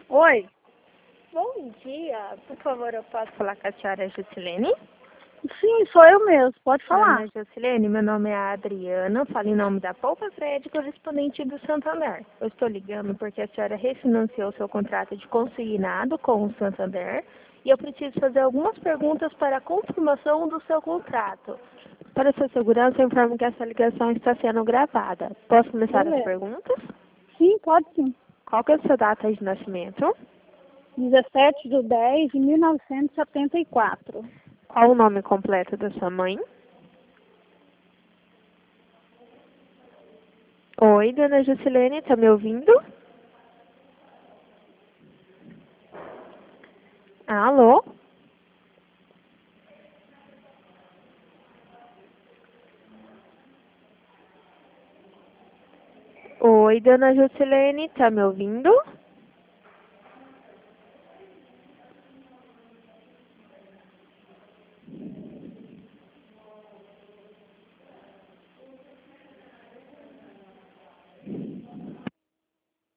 Oi? Bom dia, por favor, eu posso falar com a senhora Juscelene? Sim, sou eu mesmo, pode falar. Dona Juscelene, meu nome é Adriana, falo em nome da Poupa Crédito correspondente do Santander. Eu estou ligando porque a senhora refinanciou seu contrato de consignado com o Santander e eu preciso fazer algumas perguntas para a confirmação do seu contrato. Para sua segurança, eu informo que essa ligação está sendo gravada. Posso começar as Beleza. perguntas? Sim, pode sim. Qual que é a sua data de nascimento? 17/10/1974. Qual o nome completo da sua mãe? Oi, dona Juscelene, tá me ouvindo? Alô? Oi, dona Juscelene, tá me ouvindo?